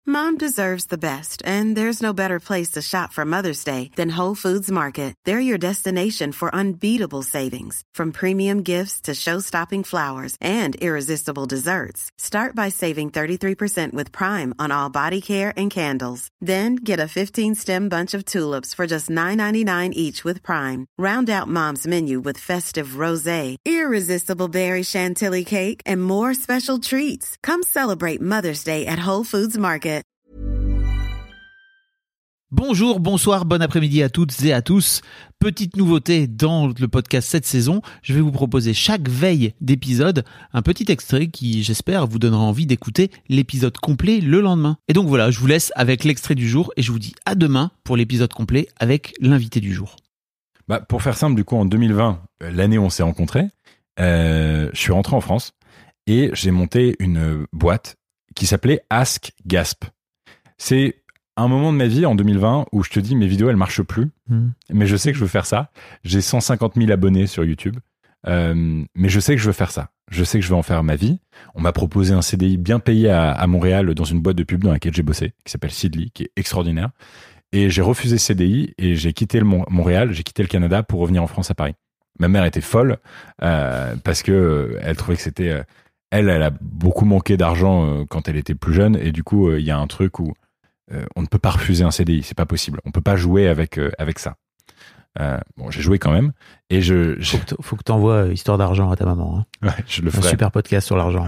Mom deserves the best, and there's no better place to shop for Mother's Day than Whole Foods Market. They're your destination for unbeatable savings, from premium gifts to show-stopping flowers and irresistible desserts. Start by saving 33% with Prime on all body care and candles. Then get a 15-stem bunch of tulips for just $9.99 each with Prime. Round out Mom's menu with festive rosé, irresistible berry chantilly cake, and more special treats. Come celebrate Mother's Day at Whole Foods Market. Bonjour, bonsoir, bon après-midi à toutes et à tous. Petite nouveauté dans le podcast cette saison, je vais vous proposer chaque veille d'épisode un petit extrait qui, j'espère, vous donnera envie d'écouter l'épisode complet le lendemain. Et donc voilà, je vous laisse avec l'extrait du jour et je vous dis à demain pour l'épisode complet avec l'invité du jour. Pour faire simple, du coup, en 2020, l'année où on s'est rencontrés, je suis rentré en France et j'ai monté une boîte qui s'appelait Ask Gasp. C'est un moment de ma vie en 2020 où je te dis mes vidéos elles marchent plus, mais je sais que je veux faire ça. J'ai 150 000 abonnés sur YouTube, mais je sais que je veux faire ça. Je sais que je veux en faire ma vie. On m'a proposé un CDI bien payé à Montréal dans une boîte de pub dans laquelle j'ai bossé, qui s'appelle Seedly, qui est extraordinaire. Et j'ai refusé ce CDI et j'ai quitté Montréal, j'ai quitté le Canada pour revenir en France à Paris. Ma mère était folle parce que elle trouvait que c'était elle a beaucoup manqué d'argent quand elle était plus jeune et du coup il y a un truc où on ne peut pas refuser un CDI, c'est pas possible. On peut pas jouer avec ça. J'ai joué quand même et faut que t'envoies Histoire d'argent à ta maman. Hein. Ouais, je le ferai. Un super podcast sur l'argent.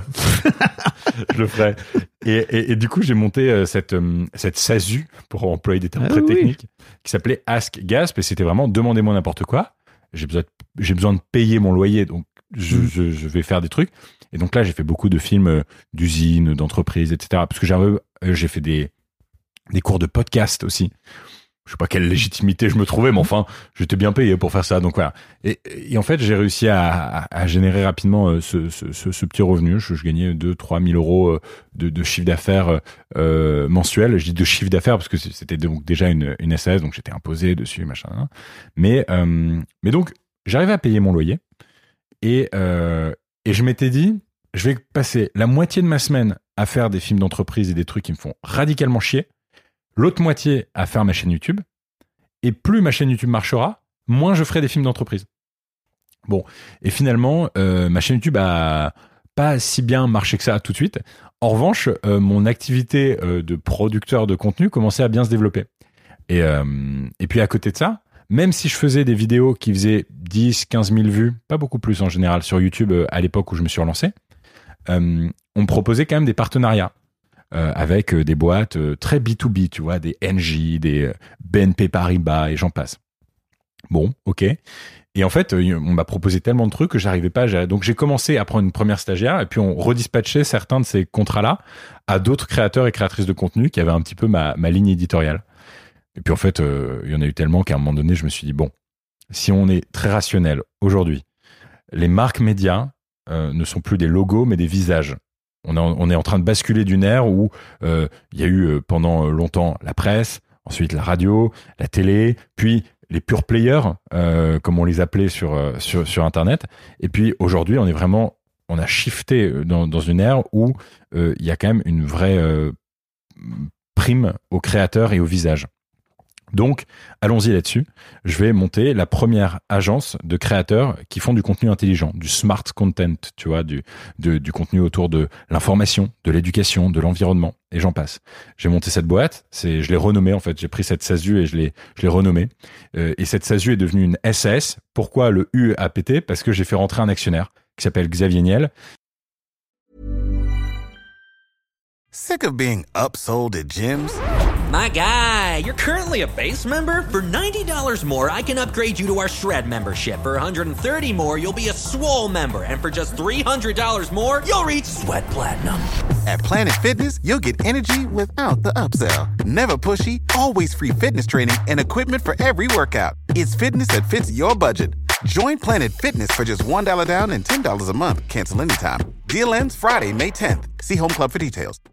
Je le ferai. Et du coup, j'ai monté cette SASU, pour employer des termes très techniques, qui s'appelait Ask Gasp et c'était vraiment demandez-moi n'importe quoi. J'ai besoin de payer mon loyer, donc je vais faire des trucs. Et donc là, j'ai fait beaucoup de films d'usines, d'entreprises, etc. Parce que j'ai fait des cours de podcast aussi. Je sais pas quelle légitimité je me trouvais, mais enfin, j'étais bien payé pour faire ça. Donc voilà. Et en fait, j'ai réussi à générer rapidement ce petit revenu. Je gagnais 2-3 000 euros de chiffre d'affaires mensuel. Je dis de chiffre d'affaires parce que c'était donc déjà une SAS, donc j'étais imposé dessus, machin. Mais donc, j'arrivais à payer mon loyer. Et je m'étais dit, je vais passer la moitié de ma semaine à faire des films d'entreprise et des trucs qui me font radicalement chier. L'autre moitié à faire ma chaîne YouTube. Et plus ma chaîne YouTube marchera, moins je ferai des films d'entreprise. Bon, et finalement, ma chaîne YouTube a pas si bien marché que ça tout de suite. En revanche, mon activité de producteur de contenu commençait à bien se développer. Et puis à côté de ça, même si je faisais des vidéos qui faisaient 10, 15 000 vues, pas beaucoup plus en général sur YouTube à l'époque où je me suis relancé, on me proposait quand même des partenariats. Avec des boîtes très B2B, tu vois, des Engie, des BNP Paribas et j'en passe. Bon, ok. Et en fait, on m'a proposé tellement de trucs que j'arrivais pas à gérer. Donc j'ai commencé à prendre une première stagiaire et puis on redispatchait certains de ces contrats-là à d'autres créateurs et créatrices de contenu qui avaient un petit peu ma ligne éditoriale. Et puis en fait, il y en a eu tellement qu'à un moment donné, je me suis dit, bon, si on est très rationnel aujourd'hui, les marques médias ne sont plus des logos mais des visages. On est en train de basculer d'une ère où il y a eu pendant longtemps la presse, ensuite la radio, la télé, puis les pure players, comme on les appelait sur Internet. Et puis aujourd'hui, on a shifté dans une ère où il y a quand même une vraie prime aux créateurs et aux visages. Donc, allons-y là-dessus. Je vais monter la première agence de créateurs qui font du contenu intelligent, du smart content, tu vois, du contenu autour de l'information, de l'éducation, de l'environnement, et j'en passe. J'ai monté cette boîte, je l'ai renommée en fait. J'ai pris cette SASU et je l'ai renommée. Et cette SASU est devenue une SAS. Pourquoi le U a pété ? Parce que j'ai fait rentrer un actionnaire qui s'appelle Xavier Niel. Sick of being upsold at gyms? My guy, you're currently a base member? For $90 more, I can upgrade you to our Shred membership. For $130 more, you'll be a Swole member. And for just $300 more, you'll reach Sweat Platinum. At Planet Fitness, you'll get energy without the upsell. Never pushy, always free fitness training and equipment for every workout. It's fitness that fits your budget. Join Planet Fitness for just $1 down and $10 a month. Cancel anytime. Deal ends Friday, May 10th. See Home Club for details.